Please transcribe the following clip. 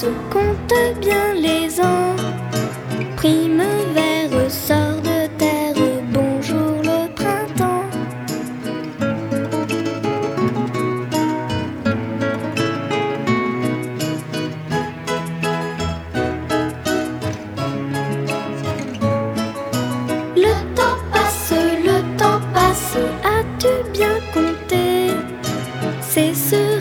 passe, compte bien les ans. Prime vert sort de terre, bonjour le printemps. Le temps passe, as-tu bien compté? C'est ce